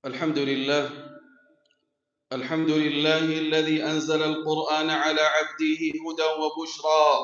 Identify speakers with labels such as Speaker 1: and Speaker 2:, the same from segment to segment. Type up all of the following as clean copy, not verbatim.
Speaker 1: الحمد لله الحمد لله الذي أنزل القرآن على عبده هدى وبشرى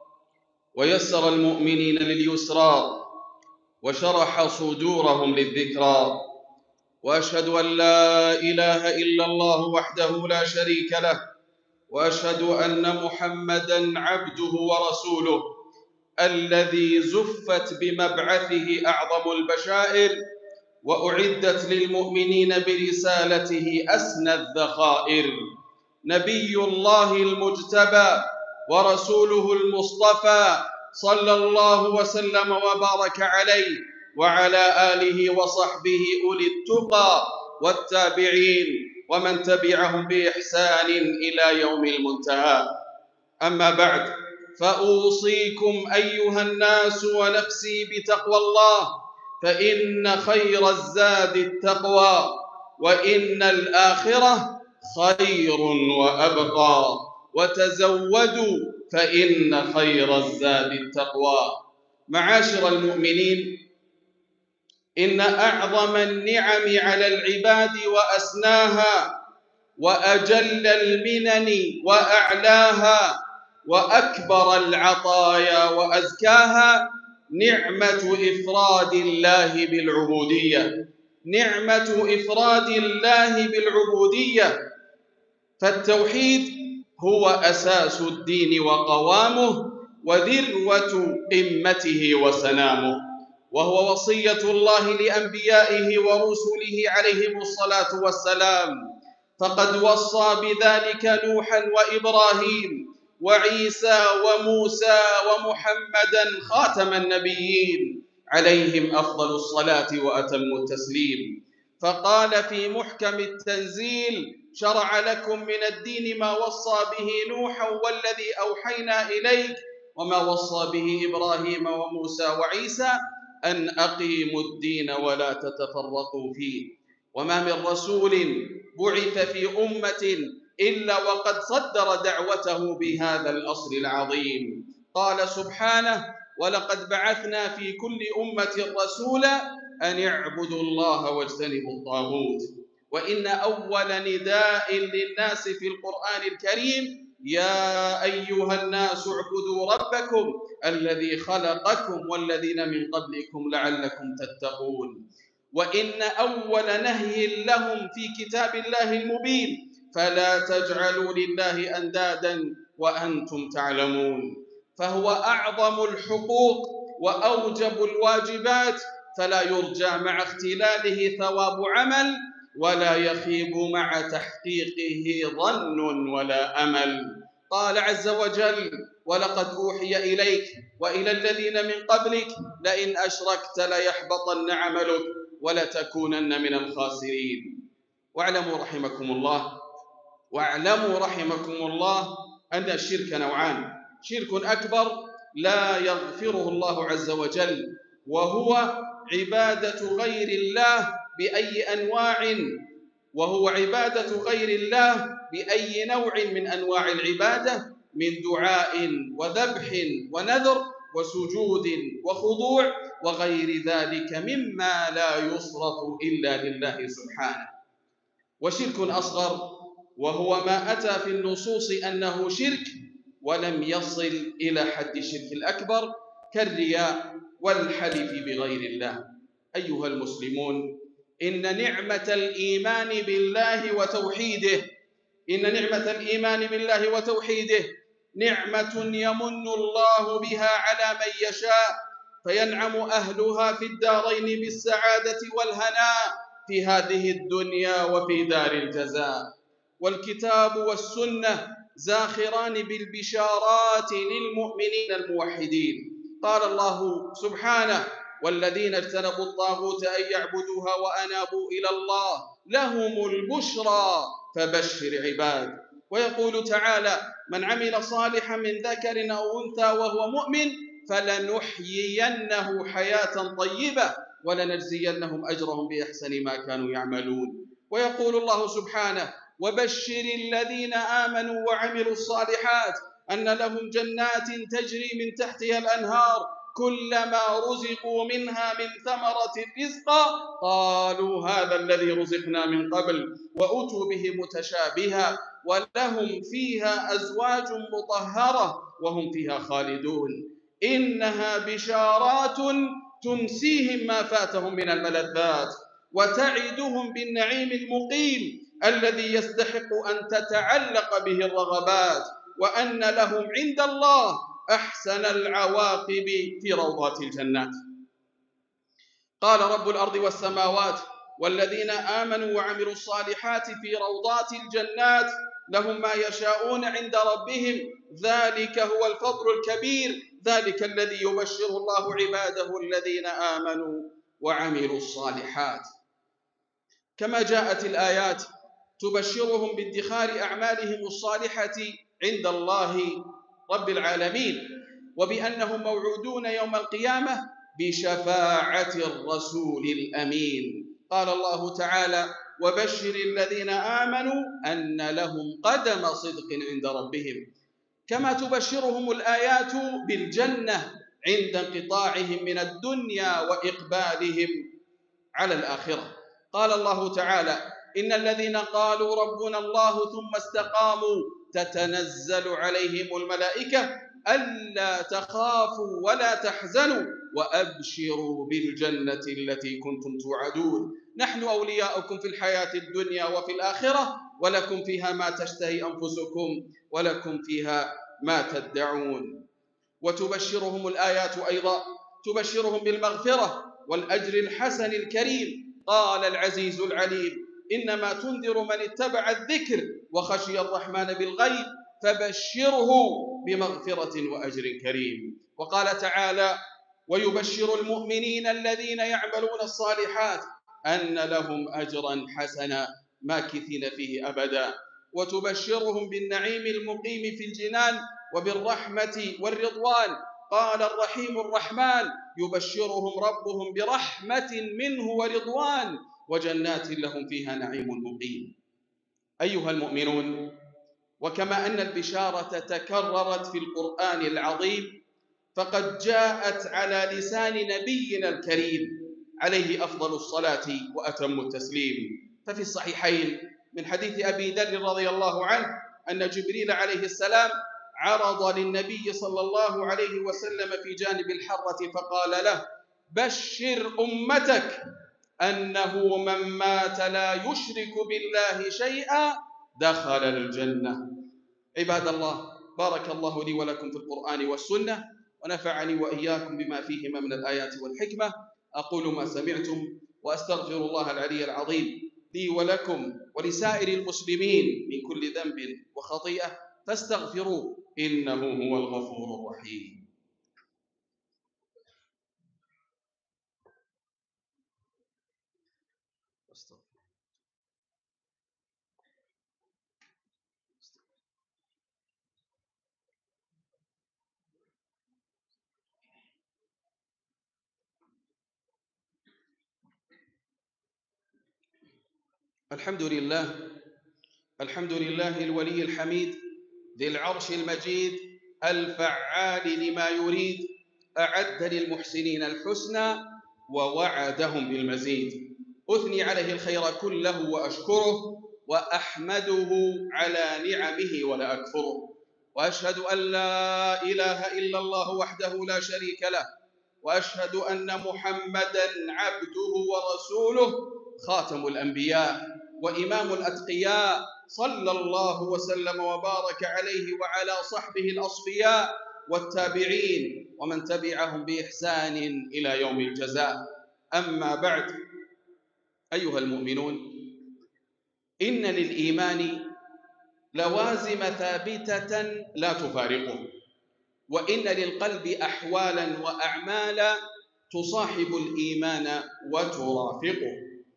Speaker 1: ويسر المؤمنين لليسرى وشرح صدورهم للذكرى، وأشهد أن لا إله إلا الله وحده لا شريك له، وأشهد أن محمدًا عبده ورسوله الذي زفت بمبعثه أعظم البشائر وأعدت للمؤمنين برسالته أسنى الذخائر. نبي الله المجتبى ورسوله المصطفى صلى الله وسلم وبارك عليه وعلى آله وصحبه أولي التقى والتابعين ومن تبعهم بإحسان إلى يوم المنتهى. أما بعد، فأوصيكم أيها الناس ونفسي بتقوى الله، فإن خير الزاد التقوى، وإن الآخرة خير وأبقى، وتزودوا فإن خير الزاد التقوى. معاشر المؤمنين، إن أعظم النعم على العباد وأسناها وأجل المنن وأعلاها وأكبر العطايا وأزكاها نعمة إفراد الله بالعبودية، نعمة إفراد الله بالعبودية. فالتوحيد هو أساس الدين وقوامه وذروة قمته وسنامه، وهو وصية الله لأنبيائه ورسله عليهم الصلاة والسلام، فقد وصى بذلك نوحا وإبراهيم وعيسى وموسى ومحمدا خاتم النبيين عليهم أفضل الصلاة وأتم التسليم. فقال في محكم التنزيل: شرع لكم من الدين ما وصى به نوحا والذي أوحينا إليك وما وصى به إبراهيم وموسى وعيسى أن أقيموا الدين ولا تتفرقوا فيه. وما من رسول بعث في أمة إلا وقد صدر دعوته بهذا الأصل العظيم. قال سبحانه: ولقد بعثنا في كل أمة رسولا أن اعبدوا الله واجتنبوا الطاغوت. وإن أول نداء للناس في القرآن الكريم: يا أيها الناس اعبدوا ربكم الذي خلقكم والذين من قبلكم لعلكم تتقون. وإن أول نهي لهم في كتاب الله المبين: فلا تجعلوا لله أندادا وأنتم تعلمون. فهو أعظم الحقوق وأوجب الواجبات، فلا يرجى مع اختلاله ثواب عمل، ولا يخيب مع تحقيقه ظن ولا أمل. قال عز وجل: ولقد أوحي إليك وإلى الذين من قبلك لئن أشركت ليحبطن عملك ولتكونن من الخاسرين. واعلموا رحمكم الله أن الشرك نوعان: شرك أكبر لا يغفره الله عز وجل، وهو عبادة غير الله بأي نوع من أنواع العبادة، من دعاء وذبح ونذر وسجود وخضوع وغير ذلك مما لا يصرف إلا لله سبحانه. وشرك أصغر وهو ما أتى في النصوص أنه شرك ولم يصل إلى حد الشرك الأكبر، كالرياء والحلف بغير الله. أيها المسلمون، إن نعمة الإيمان بالله وتوحيده نعمة يمن الله بها على من يشاء، فينعم أهلها في الدارين بالسعادة والهناء في هذه الدنيا وفي دار الجزاء. والكتاب والسنة زاخران بالبشارات للمؤمنين الموحدين. قال الله سبحانه: والذين اجتنبوا الطاغوت أن يعبدوها وأنابوا إلى الله لهم البشرى فبشر عباد. ويقول تعالى: من عمل صالحا من ذكر أو أنثى وهو مؤمن فلنحيينه حياة طيبة ولنجزينهم أجرهم بأحسن ما كانوا يعملون. ويقول الله سبحانه: وبشر الذين آمنوا وعملوا الصالحات أن لهم جنات تجري من تحتها الأنهار كلما رزقوا منها من ثمرة رزقا قالوا هذا الذي رزقنا من قبل وأتوا به متشابها ولهم فيها أزواج مطهرة وهم فيها خالدون إنها بشارات تنسيهم ما فاتهم من الملذات وتعدهم بالنعيم المقيم الذي يستحق أن تتعلق به الرغبات وأن لهم عند الله أحسن العواقب في روضات الجنات. قال رب الأرض والسماوات والذين آمنوا وعملوا الصالحات في روضات الجنات لهم ما يشاءون عند ربهم ذلك هو الفضل الكبير ذلك الذي يبشر الله عباده الذين آمنوا وعملوا الصالحات. كما جاءت الآيات تبشرهم بادخار أعمالهم الصالحة عند الله رب العالمين وبأنهم موعودون يوم القيامة بشفاعة الرسول الأمين. قال الله تعالى وبشر الذين آمنوا أن لهم قدم صدق عند ربهم. كما تبشرهم الآيات بالجنة عند انقطاعهم من الدنيا وإقبالهم على الآخرة. قال الله تعالى إن الذين قالوا ربنا الله ثم استقاموا تتنزل عليهم الملائكة ألا تخافوا ولا تحزنوا وأبشروا بالجنة التي كنتم توعدون نحن أولياؤكم في الحياة الدنيا وفي الآخرة ولكم فيها ما تشتهي أنفسكم ولكم فيها ما تدعون. وتبشرهم الآيات أيضا تبشرهم بالمغفرة والأجر الحسن الكريم. قال العزيز العليم إنما تنذر من اتبع الذكر وخشي الرحمن بالغيب فبشره بمغفرة وأجر كريم. وقال تعالى ويبشر المؤمنين الذين يعملون الصالحات أن لهم أجرا حسنا ماكثين فيه أبدا. وتبشرهم بالنعيم المقيم في الجنان وبالرحمة والرضوان. قال الرحيم الرحمن يبشرهم ربهم برحمة منه ورضوان وجنات لهم فيها نعيم مقيم. أيها المؤمنون وكما أن البشارة تكررت في القرآن العظيم فقد جاءت على لسان نبينا الكريم عليه أفضل الصلاة وأتم التسليم. ففي الصحيحين من حديث أبي ذر رضي الله عنه أن جبريل عليه السلام عرض للنبي صلى الله عليه وسلم في جانب الحرة فقال له بشر أمتك أنه من مات لا يشرك بالله شيئا دخل الجنة. عباد الله بارك الله لي ولكم في القرآن والسنة ونفعني وإياكم بما فيهما من الآيات والحكمة. أقول ما سمعتم وأستغفر الله العلي العظيم لي ولكم ولسائر المسلمين من كل ذنب وخطيئة فاستغفروه إنه هو الغفور الرحيم. الحمد لله الولي الحميد ذي العرش المجيد الفعال لما يريد أعد للمحسنين الحسنى ووعدهم بالمزيد. أثني عليه الخير كله وأشكره وأحمده على نعمه ولا أكفره وأشهد أن لا إله إلا الله وحده لا شريك له وأشهد أن محمدًا عبده ورسوله خاتم الأنبياء وإمام الأتقياء صلى الله وسلم وبارك عليه وعلى صحبه الأصفياء والتابعين ومن تبعهم بإحسان إلى يوم الجزاء. أما بعد أيها المؤمنون إن للإيمان لوازم ثابتة لا تفارقه وإن للقلب أحوالا وأعمالا تصاحب الإيمان وترافقه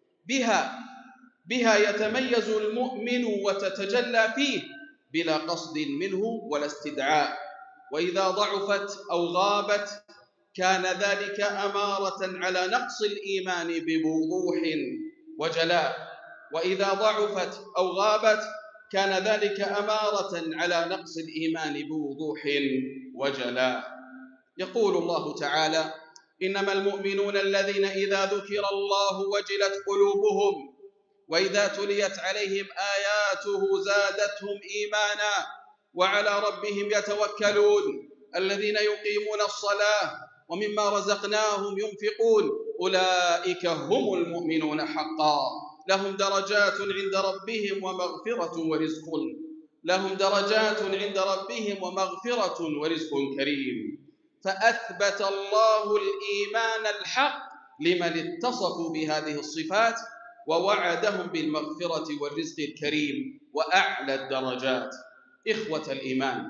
Speaker 1: بها يتميز المؤمن وتتجلى فيه بلا قصد منه ولا استدعاء. وإذا ضعفت أو غابت كان ذلك أمارة على نقص الإيمان بوضوح وجلاء. وإذا ضعفت أو غابت كان ذلك أمارة على نقص الإيمان بوضوح وجلاء. يقول الله تعالى: إنما المؤمنون الذين إذا ذكر الله وجلت قلوبهم وإذا تليت عليهم آياته زادتهم إيمانا وعلى ربهم يتوكلون الذين يقيمون الصلاة ومما رزقناهم ينفقون أولئك هم المؤمنون حقا لهم درجات عند ربهم ومغفرة ورزق كريم. فأثبت الله الإيمان الحق لمن اتصفوا بهذه الصفات ووعدهم بالمغفرة والرزق الكريم وأعلى الدرجات. إخوة الإيمان،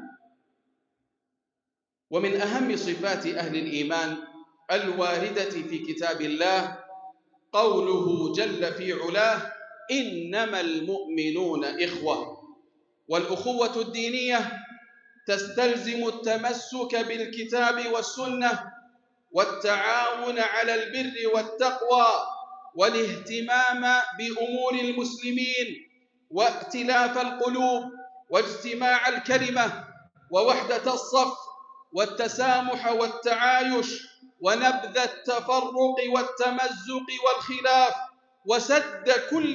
Speaker 1: ومن أهم صفات أهل الإيمان الواردة في كتاب الله قوله جل في علاه: إنما المؤمنون إخوة. والأخوة الدينية تستلزم التمسك بالكتاب والسنة والتعاون على البر والتقوى والاهتمام بأمور المسلمين وائتلاف القلوب واجتماع الكلمة ووحدة الصف والتسامح والتعايش ونبذ التفرق والتمزق والخلاف وسد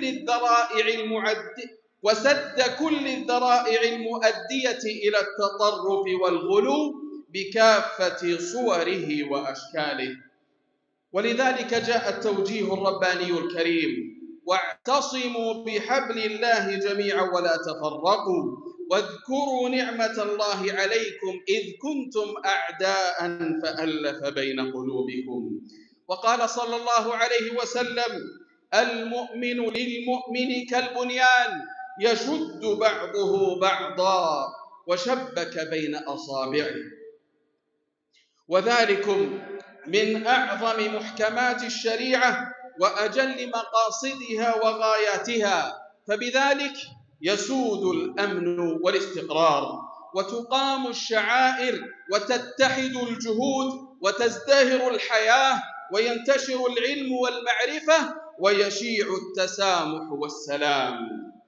Speaker 1: كل الذرائع المؤدية إلى التطرف والغلو بكافة صوره وأشكاله. ولذلك جاء التوجيه الرباني الكريم: واعتصموا بحبل الله جميعا ولا تفرقوا واذكروا نعمة الله عليكم إذ كنتم أعداء فألف بين قلوبكم. وقال صلى الله عليه وسلم: المؤمن للمؤمن كالبنيان يشد بعضه بعضا وشبك بين أصابعه. وذلكم من أعظم محكمات الشريعة وأجل مقاصدها وغاياتها، فبذلك يسود الأمن والاستقرار وتقام الشعائر وتتحد الجهود وتزدهر الحياة وينتشر العلم والمعرفة ويشيع التسامح والسلام.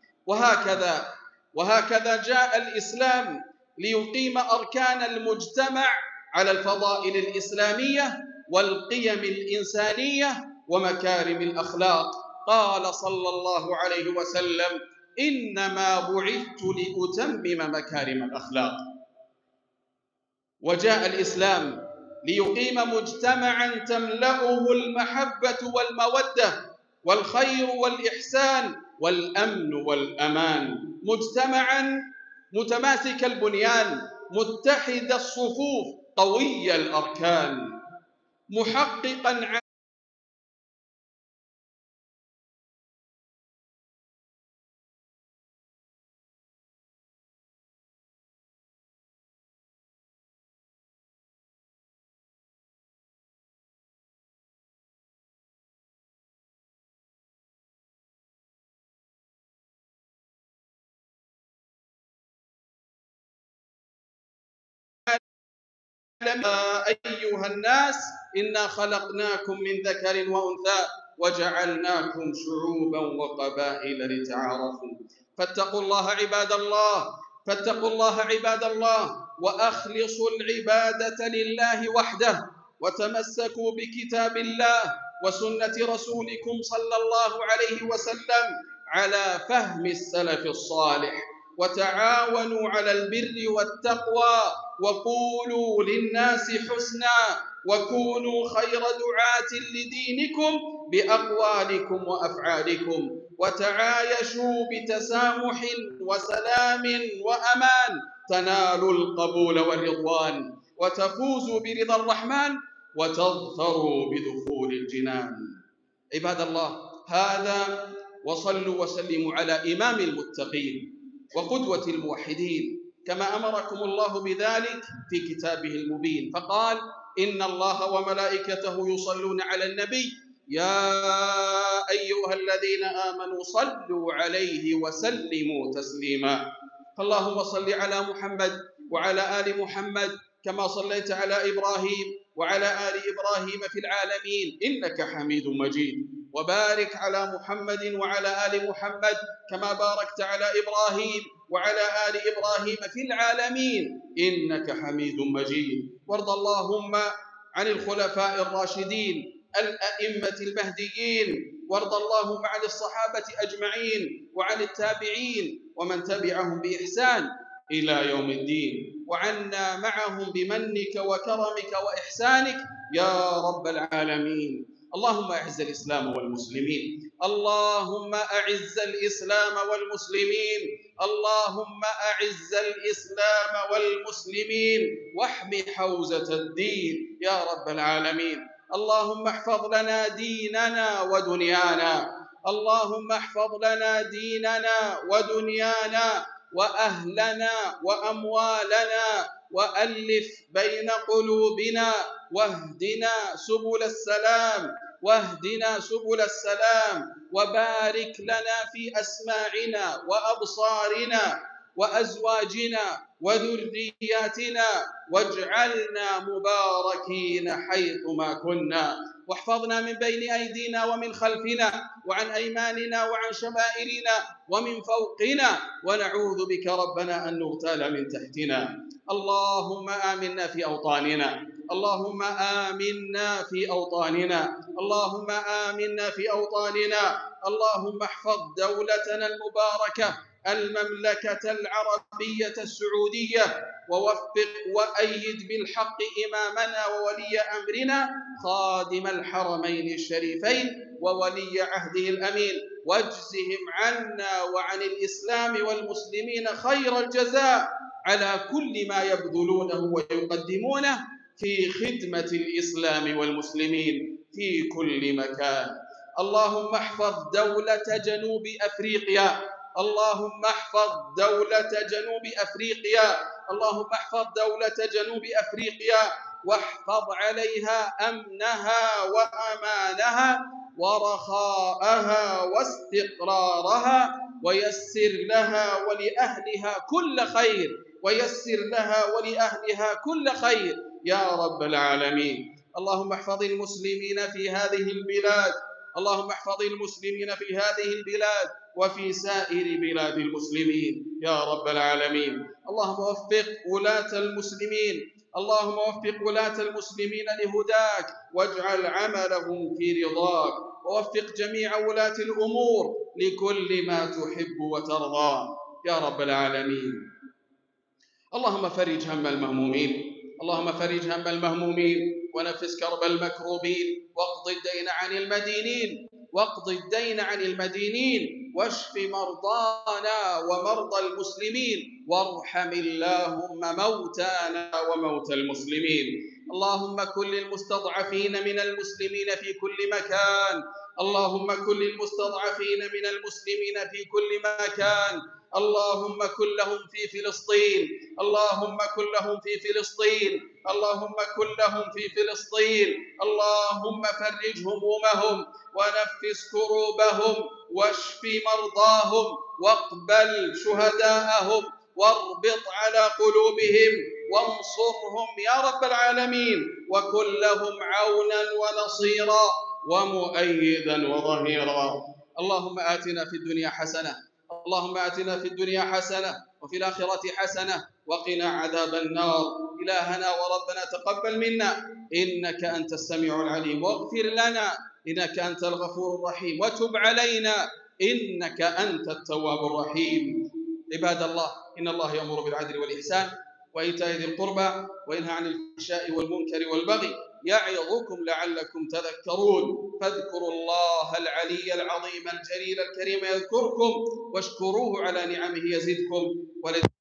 Speaker 1: وهكذا جاء الإسلام ليقيم أركان المجتمع على الفضائل الإسلامية والقيم الإنسانية ومكارم الأخلاق. قال صلى الله عليه وسلم: إنما بعثت لأتمم مكارم الأخلاق. وجاء الإسلام ليقيم مجتمعا تملأه المحبة والمودة والخير والإحسان والأمن والأمان، مجتمعا متماسك البنيان متحد الصفوف قوي الأركان محققا أيها الناس إنا خلقناكم من ذكر وأنثى وجعلناكم شعوبا وقبائل لتعارفوا فاتقوا الله عباد الله وأخلصوا العبادة لله وحده وتمسكوا بكتاب الله وسنة رسولكم صلى الله عليه وسلم على فهم السلف الصالح، وتعاونوا على البر والتقوى وقولوا للناس حسنا وكونوا خير دعاة لدينكم بأقوالكم وأفعالكم، وتعايشوا بتسامح وسلام وأمان تنالوا القبول والرضوان وتفوزوا برضا الرحمن وتظفروا بدخول الجنان. عباد الله، هذا وصلوا وسلموا على إمام المتقين وقدوة الموحدين كما أمركم الله بذلك في كتابه المبين، فقال: إن الله وملائكته يصلون على النبي يا أيها الذين آمنوا صلوا عليه وسلموا تسليما. فاللهم صل على محمد وعلى آل محمد كما صليت على إبراهيم وعلى آل إبراهيم في العالمين إنك حميد مجيد. وبارك على محمد وعلى آل محمد كما باركت على إبراهيم وعلى آل إبراهيم في العالمين إنك حميد مجيد. وارض اللهم عن الخلفاء الراشدين الأئمة المهديين، وارض اللهم عن الصحابة أجمعين وعن التابعين ومن تبعهم بإحسان إلى يوم الدين، وعنا معهم بمنك وكرمك وإحسانك يا رب العالمين. اللهم أعز الإسلام والمسلمين، اللهم أعز الإسلام والمسلمين، اللهم أعز الإسلام والمسلمين واحم حوزة الدين يا رب العالمين. اللهم احفظ لنا ديننا ودنيانا، اللهم احفظ لنا ديننا ودنيانا وأهلنا وأموالنا، وألف بين قلوبنا، واهدنا سبل السلام، واهدنا سبل السلام، وبارك لنا في أسماعنا وأبصارنا وأزواجنا وذرياتنا، واجعلنا مباركين حيثما كنا، واحفظنا من بين أيدينا ومن خلفنا وعن أيماننا وعن شمائلنا ومن فوقنا، ونعوذ بك ربنا أن نغتال من تحتنا. اللهم آمنا في أوطاننا، اللهم آمنا في أوطاننا، اللهم آمنا في أوطاننا. اللهم احفظ دولتنا المباركة المملكة العربية السعودية، ووفق وأيد بالحق إمامنا وولي أمرنا خادم الحرمين الشريفين وولي عهده الأمين، واجزهم عنا وعن الإسلام والمسلمين خير الجزاء على كل ما يبذلونه ويقدمونه في خدمة الإسلام والمسلمين في كل مكان. اللهم احفظ دولة جنوب أفريقيا، اللهم احفظ دولة جنوب أفريقيا، اللهم احفظ دولة جنوب أفريقيا، واحفظ عليها أمنها وأمانها ورخاءها واستقرارها، ويسر لها ولأهلها كل خير، ويسر لها ولأهلها كل خير يا رب العالمين. اللهم احفظ المسلمين في هذه البلاد، اللهم احفظ المسلمين في هذه البلاد وفي سائر بلاد المسلمين يا رب العالمين. اللهم وفق ولاة المسلمين، اللهم وفق ولاة المسلمين لهداك، واجعل عملهم في رضاك، ووفق جميع ولاة الأمور لكل ما تحب وترضى يا رب العالمين. اللهم فرج هم المهمومين، اللهم فرج هم المهمومين، ونفس كرب المكروبين، واقض الدين عن المدينين، واقض الدين عن المدينين، واشف مرضانا ومرضى المسلمين، وارحم اللهم موتانا وموتى المسلمين. اللهم كن للمستضعفين من المسلمين في كل مكان، اللهم كن للمستضعفين من المسلمين في كل مكان، اللهم كن لهم في فلسطين، اللهم كن لهم في فلسطين، اللهم كن لهم في فلسطين، اللهم فرج همومهم ونفس كروبهم واشف مرضاهم واقبل شهداءهم واربط على قلوبهم وانصرهم يا رب العالمين، وكن لهم عونا ونصيرا ومؤيدا وظهيرا. اللهم آتنا في الدنيا حسنة، اللهم آتنا في الدنيا حسنة وفي الآخرة حسنة وقنا عذاب النار. إلهنا وربنا تقبل منا إنك أنت السميع العليم، واغفر لنا إنك أنت الغفور الرحيم، وتب علينا إنك أنت التواب الرحيم. عباد الله، إن الله يأمر بالعدل والإحسان وإيتاء ذي القربى وينهى عن الفحشاء والمنكر والبغي يعظكم لعلكم تذكرون. فاذكروا الله العلي العظيم الجليل الكريم يذكركم، واشكروه على نعمه يزدكم،